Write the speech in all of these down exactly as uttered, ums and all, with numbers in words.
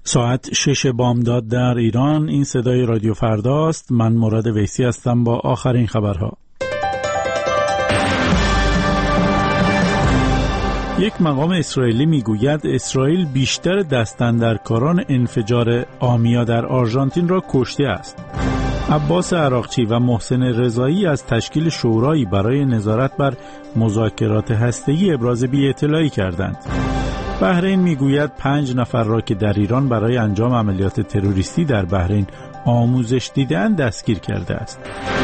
ساعت شش بامداد در ایران. این صدای رادیو فرداست. من مراد ویسی هستم با آخرین خبرها. یک مقام اسرائیلی میگوید اسرائیل بیشتر دستاندرکاران انفجار آمیا در آرژانتین را کشته است. عباس عراقچی و محسن رضایی از تشکیل شورایی برای نظارت بر مذاکرات هسته‌ای ابراز بی‌اطلاعی کردند. بحرین میگوید پنج نفر را که در ایران برای انجام عملیات تروریستی در بحرین آموزش دیدند دستگیر کرده است.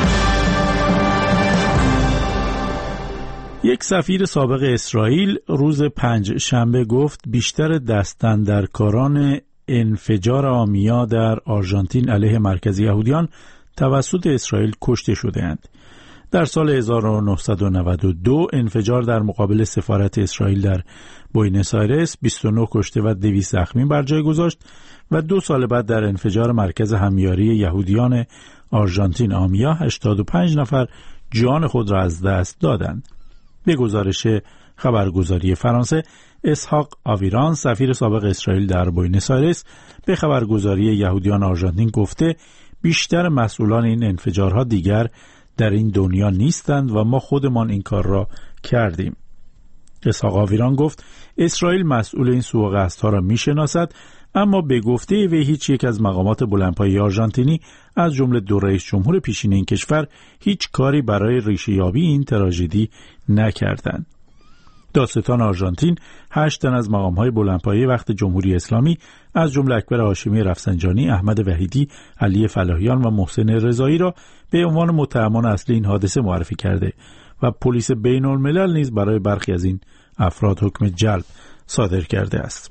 یک سفیر سابق اسرائیل روز پنج شنبه گفت بیشتر دستاندرکاران انفجار آمیا در آرژانتین علیه مرکز یهودیان توسط اسرائیل کشته شده‌اند. در سال هزار و نهصد و نود و دو انفجار در مقابل سفارت اسرائیل در بوئنوس آیرس بیست و نه کشته و دویست زخمی بر جای گذاشت و دو سال بعد در انفجار مرکز همیاری یهودیان آرژانتین آمیا هشتاد و پنج نفر جان خود را از دست دادند. به گزارش خبرگزاری فرانسه، اسحاق آویران سفیر سابق اسرائیل در بوئنوس آیرس به خبرگزاری یهودیان آرژانتین گفته بیشتر مسئولان این انفجارها دیگر در این دنیا نیستند و ما خودمان این کار را کردیم. اسحاق آویران گفت اسرائیل مسئول این سوء قصدها را میشناسد، اما به گفته وی هیچ یک از مقامات بلندپایه آرژانتینی از جمله دو رئیس جمهور پیشین این کشور هیچ کاری برای ریشه‌یابی این تراژدی نکردند. دادستان آرژانتین هشت تن از مقام‌های بلندپایه وقت جمهوری اسلامی از جمله اکبر هاشمی رفسنجانی، احمد وحیدی، علی فلاحیان و محسن رضایی را به عنوان متهمان اصلی این حادثه معرفی کرده و پلیس بین‌الملل نیز برای برخی از این افراد حکم جلب صادر کرده است.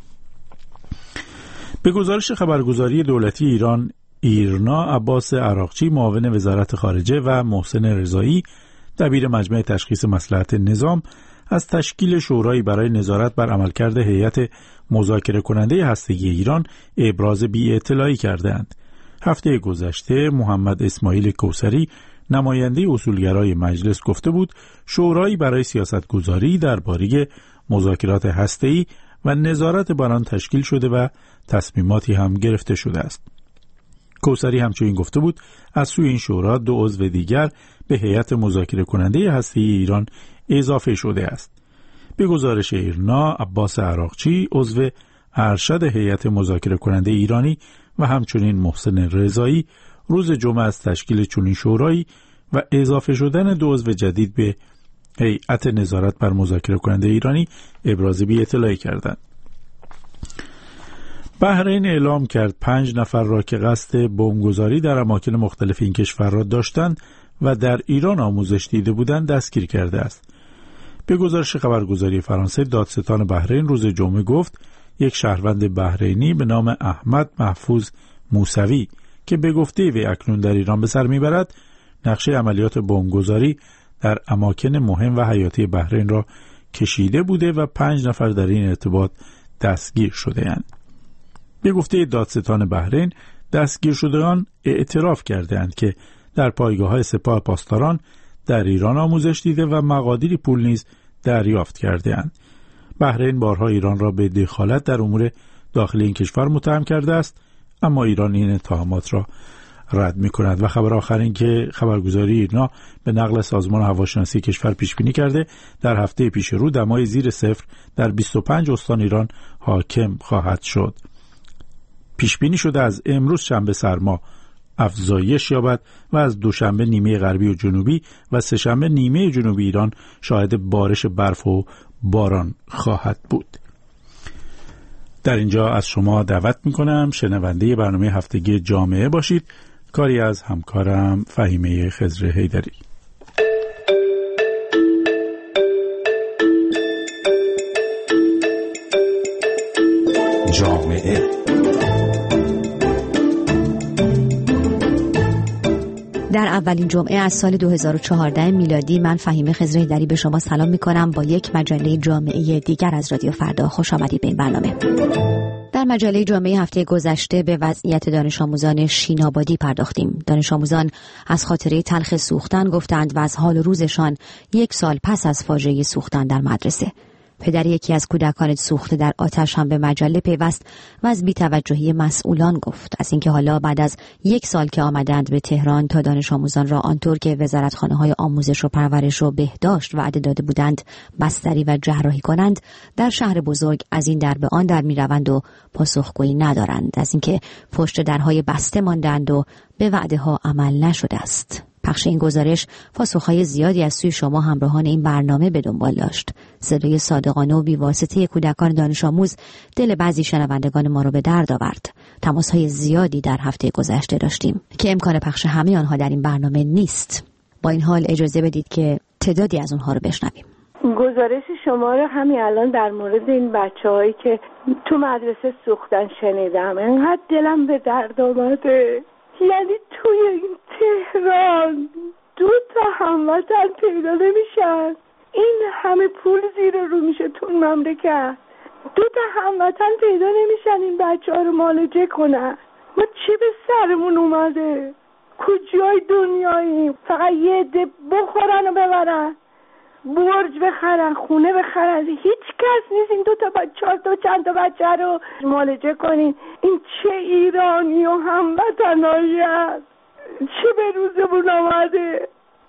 به گزارش خبرگزاری دولتی ایران ایرنا، عباس عراقچی معاون وزارت خارجه و محسن رضایی دبیر مجمع تشخیص مصلحت نظام از تشکیل شورایی برای نظارت بر عملکرد هیئت مذاکره کننده هسته‌ای ایران ابراز بی‌اطلاعی کردند. هفته گذشته محمد اسماعیل کوثری نماینده اصولگرای مجلس گفته بود شورایی برای سیاستگذاری درباره مذاکرات هسته‌ای و نظارت بر آن تشکیل شده و تصمیماتی هم گرفته شده است. کوثری همچنین گفته بود از سوی این شورا دو عضو دیگر به هیئت مذاکره کننده هسته‌ای ایران اضافه شده است. به گزارش ایرنا، عباس عراقچی عضو ارشد هیئت مذاکره کننده ایرانی و همچنین محسن رضایی روز جمعه از تشکیل چنین شورایی و اضافه شدن دو عضو جدید به هیئت نظارت بر مذاکره کننده ایرانی ابراز بی‌اطلاعی کردند. بحرین اعلام کرد پنج نفر را که قصد بمبگذاری در اماکن مختلف این کشور را داشتند و در ایران آموزش دیده بودند دستگیر کرده است. به گزارش خبرگزاری فرانسه، دادستان بحرین روز جمعه گفت یک شهروند بحرینی به نام احمد محفوظ موسوی که به گفته وی اکنون در ایران به سر میبرد نقشه عملیات بمبگذاری در اماکن مهم و حیاتی بحرین را کشیده بوده و پنج نفر در این ارتباط دستگیر شده اند. به گفته دادستان بحرین دستگیر شدگان اعتراف کرده اند که در پایگاه‌های سپاه پاسداران در ایران آموزش دیده و مقادیری پول نیز دریافت کرده اند. بحرین بارها ایران را به دخالت در امور داخلی این کشور متهم کرده است، اما ایران این اتهامات را رد می‌کند. و خبر آخر این که خبرگزاری ایرنا به نقل سازمان هواشناسی کشور پیش بینی کرده در هفته پیش رو دمای زیر صفر در بیست و پنج استان ایران حاکم خواهد شد. پیش بینی شده از امروز شنبه سرما افزایش یابد و از دوشنبه نیمه غربی و جنوبی و سه‌شنبه نیمه جنوبی ایران شاهد بارش برف و باران خواهد بود. در اینجا از شما دعوت میکنم شنونده برنامه هفتگی جامعه باشید، کاری از همکارم فهیمه خضر حیدری. جامعه در اولین جمعه از سال دو هزار و چهارده میلادی من فهیمه خضر حیدری به شما سلام می کنم با یک مجله جامعه دیگر از رادیو فردا. خوش آمدید به این برنامه. در مجله جامعه هفته گذشته به وضعیت دانش آموزان شینابادی پرداختیم. دانش آموزان از خاطره تلخ سوختن گفتند و از حال روزشان یک سال پس از فاجعه سوختن در مدرسه. پدر یکی از کودکان سوخته در آتش هم به مجله پیوست و از بی‌توجهی مسئولان گفت. از اینکه حالا بعد از یک سال که آمدند به تهران تا دانش آموزان را آنطور که وزارتخانه‌های آموزش و پرورش و بهداشت وعده داده بودند بستری و جراحی کنند، در شهر بزرگ از این در به آن در می‌روند و پاسخگویی ندارند. از اینکه پشت درهای بسته ماندند و به وعده ها عمل نشده است. پخش این گزارش پاسخهای زیادی از سوی شما همراهان این برنامه به دنبال داشت. صدای صادقانه و بی‌واسطه کودکان دانش آموز دل بعضی شنوندگان ما را به درد آورد. تماسهای زیادی در هفته گذشته داشتیم که امکان پخش همه آنها در این برنامه نیست. با این حال اجازه بدید که تعدادی از اونها رو بشنویم. گزارش شما رو همین الان در مورد این بچه‌هایی که تو مدرسه سوختن شنیدم. انقدر دلم به درد آمده. یعنی توی این تهران دو تا هموطن پیدا نمیشن. این همه پول زیر رو میشه تو مملکت. دو تا هموطن پیدا نمیشن این بچه ها رو معالجه کنن. ما چی به سرمون اومده؟ کجای دنیاییم؟ فقط یه عده بخورن و ببرن، برج بخرن، خونه بخرن. هیچ کس نیست این دو تا بچه، چهار تا چند تا بچه رو معالجه کنین. این چه ایرانی و هموطنایی است؟ چه به روزمون آمده؟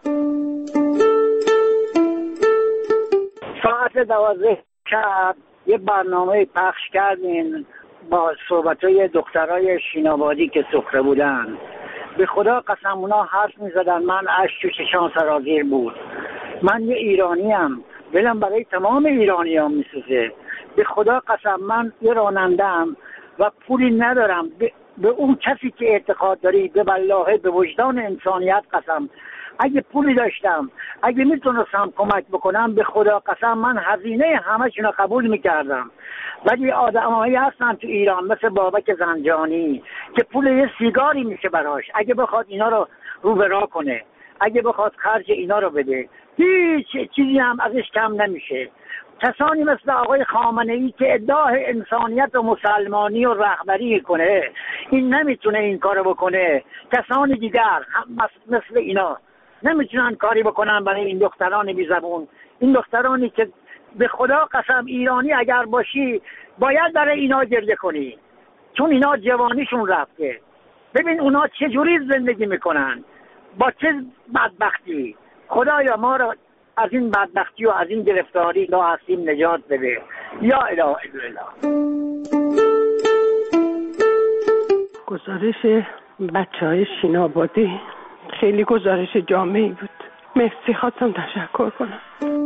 ساعت دوازده شب یه برنامه پخش کردین با صحبتای دخترای شینابادی که سخره بودن. به خدا قسم اونا حرف میزدن، من اشک تو چشام سرازیر بود. من یه ایرانیم، دلم برای تمام ایرانیان میسوزه. به خدا قسم من یه راننده‌ام و پولی ندارم. به, به اون کسی که اعتقاد داری، به والله به وجدان انسانیت قسم، اگه پولی داشتم، اگه میتونستم کمک بکنم، به خدا قسم من هزینه همه‌شون رو قبول میکردم. ولی آدمایی هستن تو ایران مثل بابک زنجانی که پول یه سیگاری میشه براش، اگه بخواد اینا رو رو به راه کنه، اگه بخواد خرج اینا رو بده، هیچ چیزی هم ازش کم نمیشه. کسانی مثل آقای خامنه‌ای که ادعای انسانیت و مسلمانی و رهبری کنه، این نمیتونه این کارو بکنه. کسانی دیگر هم مثل اینا نمیتونن کاری بکنن برای این دختران بی زبون. این دخترانی که به خدا قسم ایرانی اگر باشی باید برای اینا گریه کنی، چون اینا جوانیشون رفته. ببین اونا چه جوری زندگی میکنن، با چه بدبختی. خدایا ما رو از این بدبختی و از این گرفتاری لا هستیم نجات بده. یا اله الا. گزارش بچه های شینابادی خیلی گزارش جامعی بود. مرسی، خواستم تشکر کنم.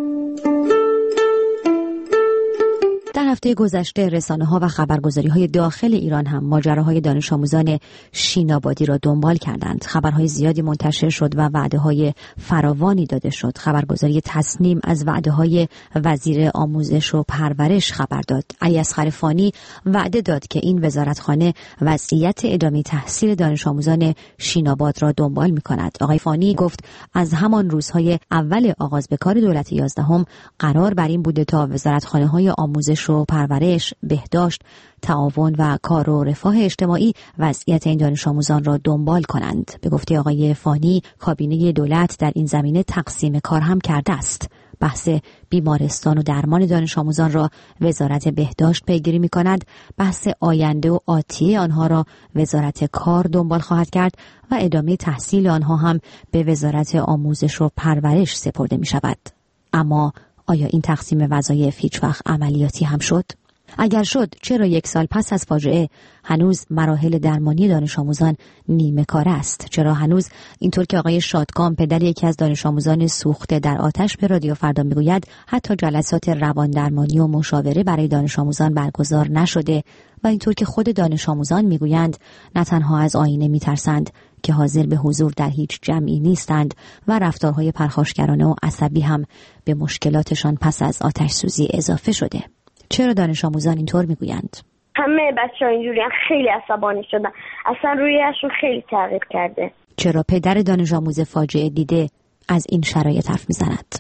در هفته گذشته رسانه‌ها و خبرگزاری‌های داخل ایران هم ماجراهای دانش آموزان شینابادی را دنبال کردند. خبرهای زیادی منتشر شد و وعده‌های فراوانی داده شد. خبرگزاری تصنیم از وعده‌های وزیر آموزش و پرورش خبر داد. علی اصغر فانی وعده داد که این وزارتخانه وضعیت ادامه تحصیل دانش آموزان شیناباد را دنبال می‌کند. آقای فانی گفت از همان روزهای اول آغاز به کار دولت یازدهم قرار بر این بوده تا وزارتخانه‌های آموزش و پرورش، بهداشت، تعاون و کار و رفاه اجتماعی وضعیت این دانش آموزان را دنبال کنند. به گفته آقای فانی کابینه دولت در این زمینه تقسیم کار هم کرده است. بحث بیمارستان و درمان دانش آموزان را وزارت بهداشت پیگیری می کند. بحث آینده و آتیه آنها را وزارت کار دنبال خواهد کرد و ادامه تحصیل آنها هم به وزارت آموزش و پرورش سپرده می شود. اما آیا این تقسیم وظایف هیچ وقت عملیاتی هم شد؟ اگر شد، چرا یک سال پس از فاجعه هنوز مراحل درمانی دانش آموزان نیمه کار است؟ چرا هنوز اینطور که آقای شادکام پدر یکی از دانش آموزان سوخته در آتش به رادیو فردا میگوید حتی جلسات روان درمانی و مشاوره برای دانش آموزان برگزار نشده و اینطور که خود دانش آموزان میگویند نه تنها از آینه میترسند که حاضر به حضور در هیچ جمعی نیستند و رفتارهای پرخاشگرانه و عصبی هم به مشکلاتشان پس از آتش سوزی اضافه شده. چرا دانش آموزان اینطور میگویند؟ همه بچه‌ها اینجوری خیلی عصبانی شدن، اصلا رویشون خیلی تغییر کرده. چرا پدر دانش آموز فاجعه دیده از این شرایط حرف میزند؟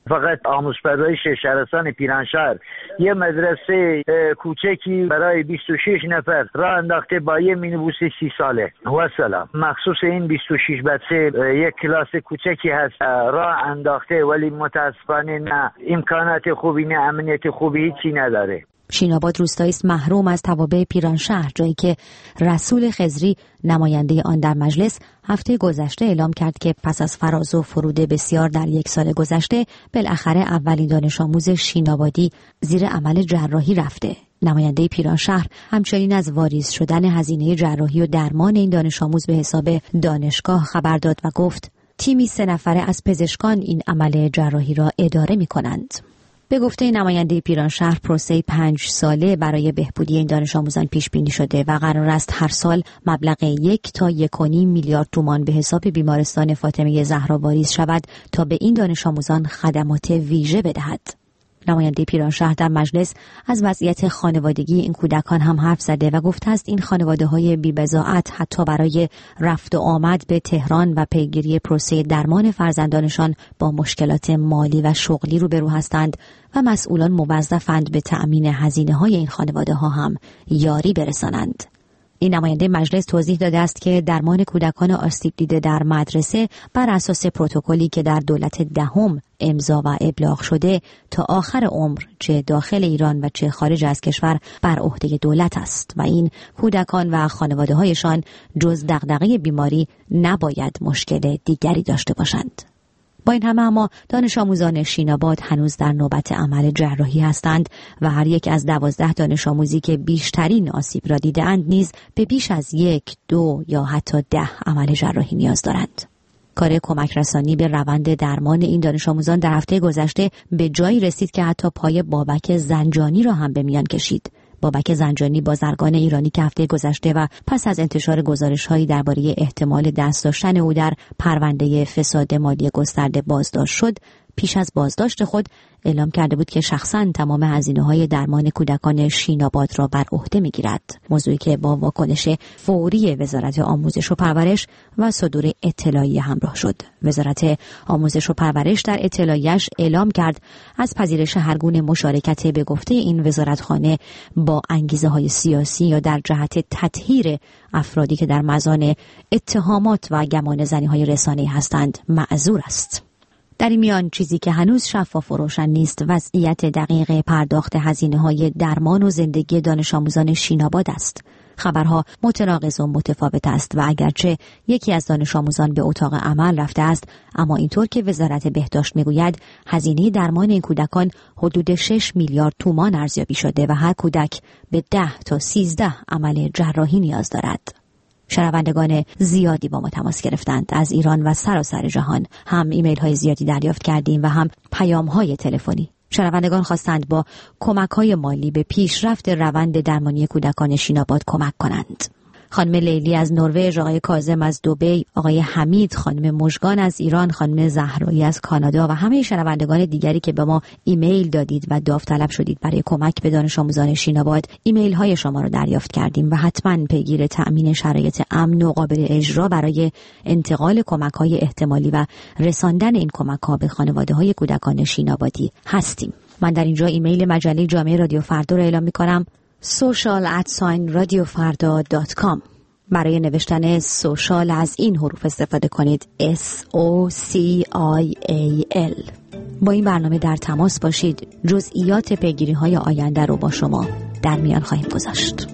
فقط آموز پرورش شهرستان پیرانشهر یه مدرسه کوچکی برای بیست و شش نفر راه انداخته با یه مینیبوس سی ساله. و سلام. مخصوص این بیست و شش بچه یک کلاس کوچکی هست راه انداخته، ولی متاسفانه نه امکانات خوبی نه امنیت خوبی هیچی نداره. شیناباد روستایی است محروم از توابع پیرانشهر، جایی که رسول خضری نماینده آن در مجلس هفته گذشته اعلام کرد که پس از فراز و فرود بسیار در یک سال گذشته بالاخره اولین دانش آموز شینابادی زیر عمل جراحی رفته. نماینده پیرانشهر همچنین از واریز شدن هزینه جراحی و درمان این دانش آموز به حساب دانشگاه خبر داد و گفت تیمی سه نفره از پزشکان این عمل جراحی را اداره می کنند. به گفته نماینده پیرانشهر پروسه پنج ساله برای بهبودی این دانش آموزان پیش بینی شده و قرار است هر سال مبلغ یک تا یک و نیم میلیارد تومان به حساب بیمارستان فاطمه زهرا واریز شود تا به این دانش آموزان خدمات ویژه بدهد. نماینده پیرانشهر در مجلس از وضعیت خانوادگی این کودکان هم حرف زده و گفته است این خانواده‌های بی‌بضاعت حتی برای رفت و آمد به تهران و پیگیری پروسه درمان فرزندانشان با مشکلات مالی و شغلی روبرو هستند و مسئولان موظفند به تأمین هزینه‌های این خانواده‌ها هم یاری برسانند. این نماینده مجلس توضیح داده است که درمان کودکان آسیب دیده در مدرسه بر اساس پروتکلی که در دولت دهم امضا و ابلاغ شده تا آخر عمر چه داخل ایران و چه خارج از کشور بر عهده دولت است و این کودکان و خانواده‌هایشان جز دغدغه بیماری نباید مشکل دیگری داشته باشند. با این همه اما دانش آموزان شیناباد هنوز در نوبت عمل جراحی هستند و هر یک از دوازده دانش آموزی که بیشترین آسیب را دیده‌اند نیز به بیش از یک، دو یا حتی ده عمل جراحی نیاز دارند. کار کمک رسانی به روند درمان این دانش آموزان در هفته گذشته به جایی رسید که حتی پای بابک زنجانی را هم به میان کشید. بابک زنجانی بازرگان ایرانی که هفته گذشته و پس از انتشار گزارش‌هایی درباره احتمال دست داشتن او در پرونده فساد مالی گسترده بازداشت شد، پیش از بازداشت خود اعلام کرده بود که شخصاً تمام هزینه‌های درمان کودکان شیناباد را بر عهده می‌گیرد. موضوعی که با واکنش فوری وزارت آموزش و پرورش و صدور اطلاعیه همراه شد. وزارت آموزش و پرورش در اطلاعیه‌اش اعلام کرد از پذیرش هر گونه مشارکت به گفته این وزارتخانه با انگیزه‌های سیاسی یا در جهت تطهیر افرادی که در مزان اتهامات و گمانه‌زنی‌های رسانه‌ای هستند معذور است. در این میان چیزی که هنوز شفاف و روشن نیست وضعیت دقیق پرداخت هزینه‌های درمان و زندگی دانش آموزان شیناباد است. خبرها متناقض و متفاوت است و اگرچه یکی از دانش آموزان به اتاق عمل رفته است، اما اینطور که وزارت بهداشت میگوید هزینه درمان این کودکان حدود شش میلیارد تومان ارزیابی شده و هر کودک به ده تا سیزده عمل جراحی نیاز دارد. شنوندگان زیادی با ما تماس گرفتند از ایران و سراسر جهان. هم ایمیل های زیادی دریافت کردیم و هم پیام های تلفنی. شنوندگان خواستند با کمک های مالی به پیشرفت روند درمانی کودکان شیناباد کمک کنند. خانم لیلی از نروژ، آقای کاظم از دبی، آقای حمید، خانم مژگان از ایران، خانم زهرایی از کانادا و همه شنوندگان دیگری که به ما ایمیل دادید و داوطلب شدید برای کمک به دانش آموزان شیناباد، ایمیل های شما را دریافت کردیم و حتما پیگیر تأمین شرایط امن و قابل اجرا برای انتقال کمک های احتمالی و رساندن این کمک ها به خانواده های کودکان شینابادی هستیم. من در اینجا ایمیل مجله جامعه رادیو فردا را اعلام می‌کنم: social at sign radio farda dot com. برای نوشتن سوشال از این حروف استفاده کنید: S O C I A L. با این برنامه در تماس باشید. جزئیات پیگیری های آینده رو با شما در میان خواهیم گذاشت.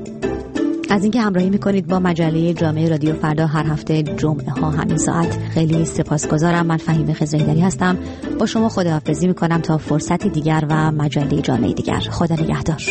از اینکه همراهی میکنید با مجله جامعه رادیو فردا هر هفته جمعه ها همین ساعت خیلی سپاسگزارم. من فهیمه خضره‌ایدری هستم. با شما خداحافظی میکنم تا فرصتی دیگر و مجله جامعه دیگر. خدا نگهدار.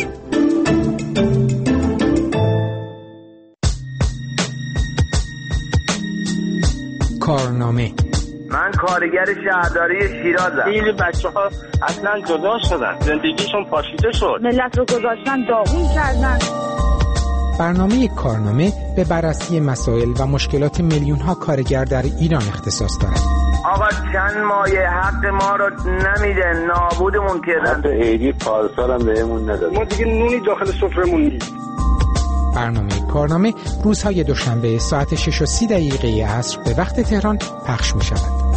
کارنامه. من کارگر شهرداری شیرازم. خیلی بچه‌ها اصلا جدا شدن، زندگیشون پاشیده شد، ملت رو گذاشتن داغون کردن. برنامه کارنامه به بررسی مسائل و مشکلات میلیون‌ها کارگر در ایران اختصاص دارد. آقا چند مایه حق ما رو نمیده، نابودمون کردن. حتی عیدی پارسال هم بهمون نداد. ما دیگه نونی داخل سفرمون نیست. برنامه کارنامه روزهای دوشنبه ساعت شش و سی دقیقه عصر به وقت تهران پخش می شود.